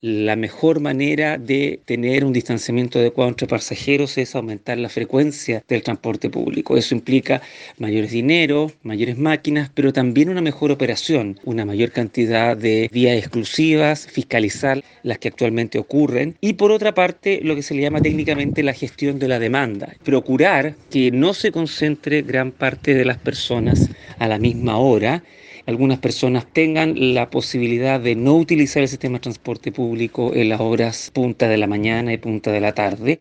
La mejor manera de tener un distanciamiento adecuado entre pasajeros es aumentar la frecuencia del transporte público. Eso implica mayores dinero, mayores máquinas, pero también una mejor operación, una mayor cantidad de vías exclusivas, fiscalizar las que actualmente ocurren y por otra parte lo que se le llama técnicamente la gestión de la demanda, procurar que no se concentre gran parte de las personas a la misma hora. Algunas personas tengan la posibilidad de no utilizar el sistema de transporte público en las horas punta de la mañana y punta de la tarde.